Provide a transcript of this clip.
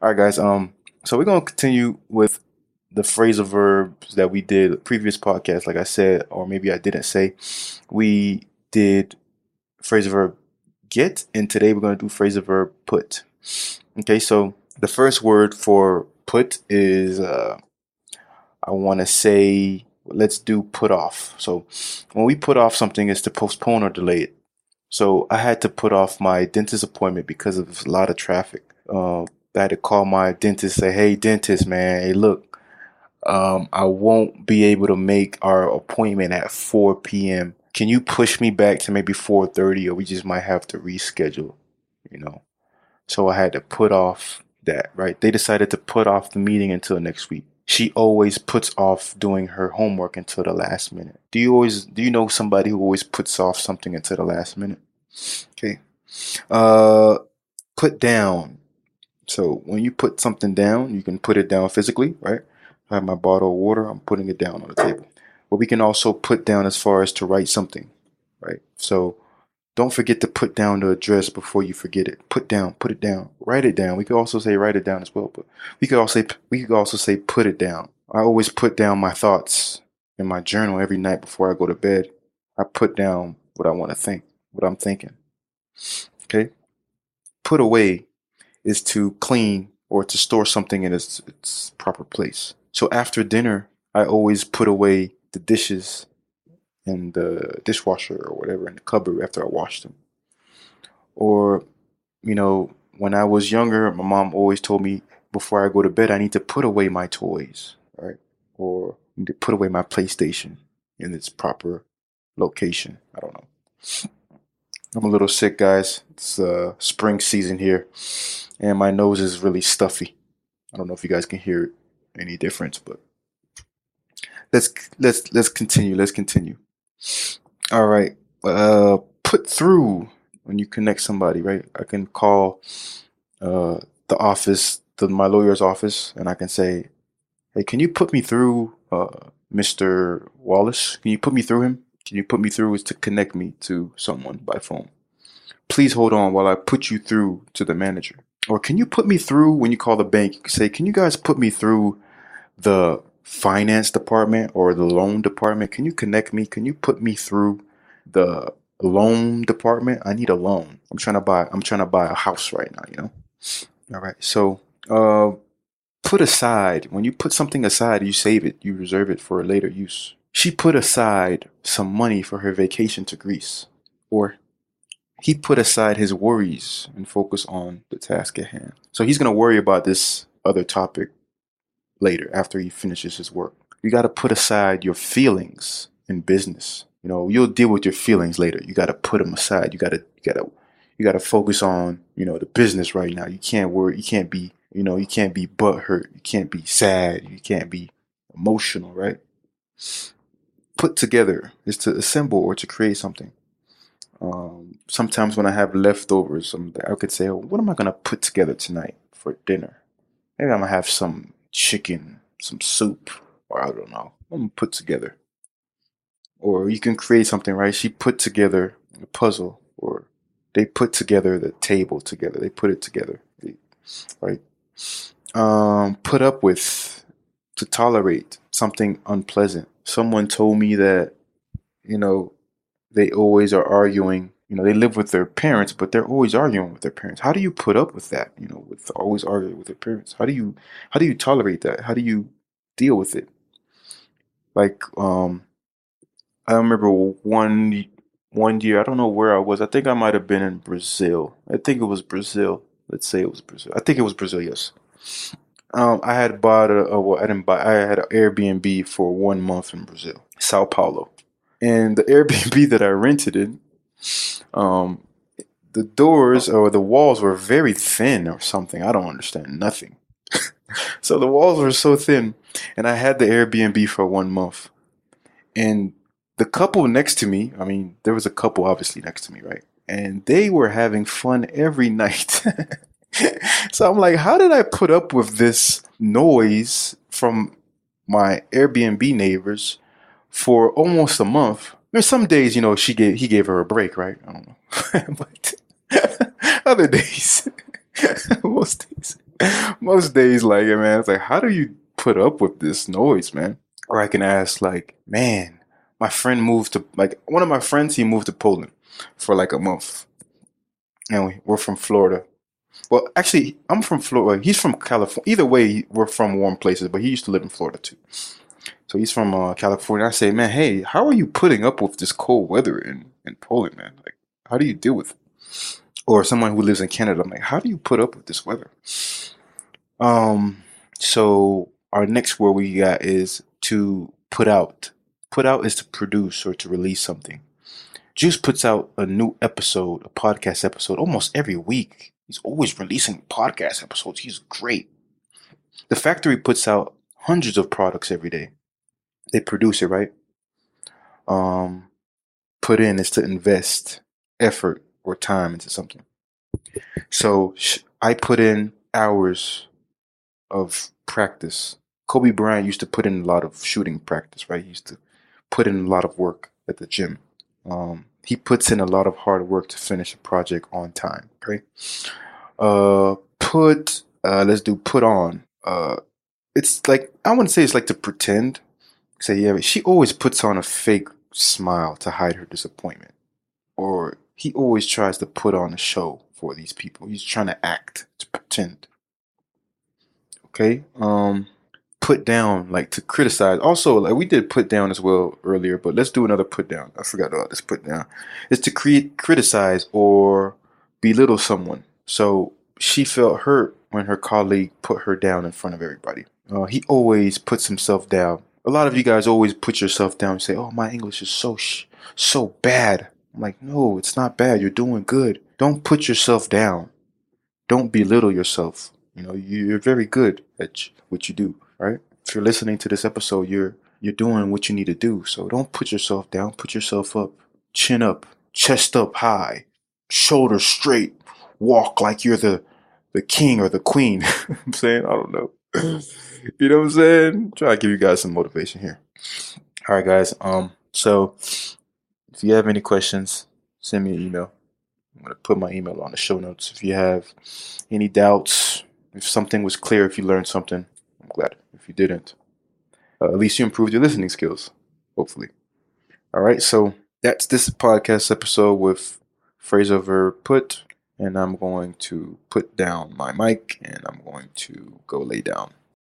All right, guys. So we're gonna continue with the phrasal verbs that we did previous podcast. Like I said, or maybe I didn't say, we did phrasal verb get, and today we're gonna do phrasal verb put. Okay, so the first word for put is I want to say let's do put off. So when we put off something, is to postpone or delay it. So I had to put off my dentist appointment because of a lot of traffic. I had to call my dentist, say, "Hey, dentist, man, hey, look, I won't be able to make our appointment at 4 p.m. Can you push me back to maybe 4:30, or we just might have to reschedule, you know?" So I had to put off that, right? They decided to put off the meeting until next week. She always puts off doing her homework until the last minute. Do you know somebody who always puts off something until the last minute? Okay. Uh, put down. So when you put something down, you can put it down physically, right? I have my bottle of water, I'm putting it down on the table. But we can also put down as far as to write something, right? So don't forget to put down the address before you forget it. Put it down, write it down. We could also say write it down as well, but we could also say put it down. I always put down my thoughts in my journal every night before I go to bed. I put down what I want to think, what I'm thinking. Okay? Put away is to clean or to store something in its proper place. So after dinner, I always put away the dishes in the dishwasher or whatever in the cupboard after I washed them. Or, when I was younger, my mom always told me before I go to bed, I need to put away my toys, right? Or I need to put away my PlayStation in its proper location. I don't know. I'm a little sick, guys. It's spring season here, and my nose is really stuffy. I don't know if you guys can hear any difference, but let's continue. Let's continue. All right. Put through when you connect somebody, right? I can call the office, my lawyer's office, and I can say, "Hey, can you put me through Mr. Wallace? Can you put me through him? Can you put me through?" Is to connect me to someone by phone. "Please hold on while I put you through to the manager." Or can you put me through when you call the bank? You can say, "Can you guys put me through the finance department or the loan department? Can you connect me? Can you put me through the loan department? I need a loan. I'm trying to buy a house right now. All right. So, put aside. When you put something aside, you save it, you reserve it for later use. She put aside some money for her vacation to Greece. Or he put aside his worries and focus on the task at hand. So he's going to worry about this other topic later after he finishes his work. You got to put aside your feelings in business. You'll deal with your feelings later. You got to put them aside. You got to focus on, the business right now. You can't worry. You can't be butthurt. You can't be sad. You can't be emotional, right? Put together is to assemble or to create something. Sometimes when I have leftovers, I could say, "Oh, what am I going to put together tonight for dinner? Maybe I'm going to have some chicken, some soup, or I don't know. I'm going to put together." Or you can create something, right? She put together a puzzle, or they put together the table together. They put it together, right? Put up with, to tolerate something unpleasant. Someone told me that, they always are arguing. They live with their parents, but they're always arguing with their parents. How do you put up with that? With always arguing with their parents. How do you tolerate that? How do you deal with it? Like, I remember one year. I don't know where I was. I think I might have been in Brazil. I think it was Brazil. Let's say it was Brazil. I think it was Brazil. Yes. I had bought well, I didn't buy. I had an Airbnb for 1 month in Brazil, Sao Paulo, and the Airbnb that I rented it, um, the doors or the walls were very thin or something. I don't understand nothing. So the walls were so thin, and I had the Airbnb for 1 month, and the couple next to me, there was a couple obviously next to me, right? And they were having fun every night. So I'm like, how did I put up with this noise from my Airbnb neighbors for almost a month? There's some days, he gave her a break, right? I don't know. But other days, most days, Most days, like, man, it's like, how do you put up with this noise, man? Or I can ask, like, man, my friend moved to, like, one of my friends, he moved to Poland for like a month. And we're from Florida. Well, actually, I'm from Florida. He's from California. Either way, we're from warm places, but he used to live in Florida too. So he's from California. I say, man, hey, how are you putting up with this cold weather in Poland, man? Like, how do you deal with it? Or someone who lives in Canada, I'm like, how do you put up with this weather? Um, so our next word we got is to put out. Put out is to produce or to release something. Juice puts out a new episode, a podcast episode, almost every week. He's always releasing podcast episodes. He's great. The factory puts out hundreds of products every day. They produce it, right? Um, Put in is to invest effort or time into something. So I put in hours of practice. Kobe Bryant used to put in a lot of shooting practice, right? He used to put in a lot of work at the gym. He puts in a lot of hard work to finish a project on time, right? Let's do put on. It's like, I wouldn't say it's like to pretend. Say, yeah, but she always puts on a fake smile to hide her disappointment. Or he always tries to put on a show for these people. He's trying to act, to pretend. Okay? Put down, like to criticize. Also, like we did put down as well earlier, but let's do another put down. I forgot about this put down. It's to criticize or belittle someone. So she felt hurt when her colleague put her down in front of everybody. He always puts himself down. A lot of you guys always put yourself down and say, "Oh, my English is so bad." I'm like, no, it's not bad. You're doing good. Don't put yourself down. Don't belittle yourself. You know, you're very good at what you do, right? If you're listening to this episode, you're doing what you need to do. So don't put yourself down. Put yourself up. Chin up. Chest up high. Shoulders straight. Walk like you're the king or the queen. I'm saying, I don't know. You know what I'm saying? Try to give you guys some motivation here. All right, guys. So if you have any questions, send me an email. I'm going to put my email on the show notes. If you have any doubts, if something was clear, if you learned something, I'm glad. If you didn't, at least you improved your listening skills, hopefully. All right, so that's this podcast episode with phrasal verb put, and I'm going to put down my mic and I'm going to go lay down.